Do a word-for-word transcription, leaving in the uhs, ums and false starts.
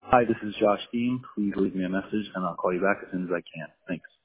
Hi, this is Josh Dean. Please leave me a message and I'll call you back as soon as I can. Thanks.